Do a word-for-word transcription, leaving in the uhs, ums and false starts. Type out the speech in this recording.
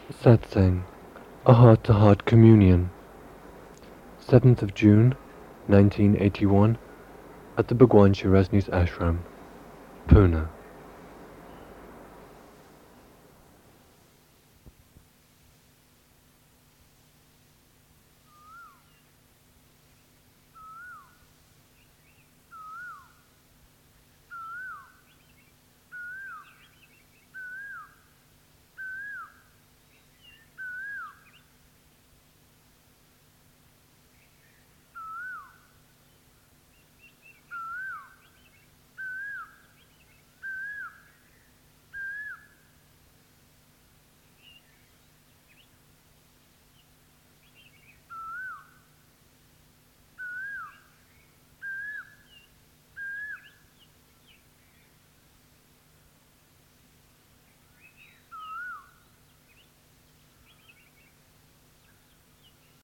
Satsang, a heart-to-heart communion. seventh of June, nineteen eighty-one, at the Bhagwan Shri Rajneesh Ashram, Pune.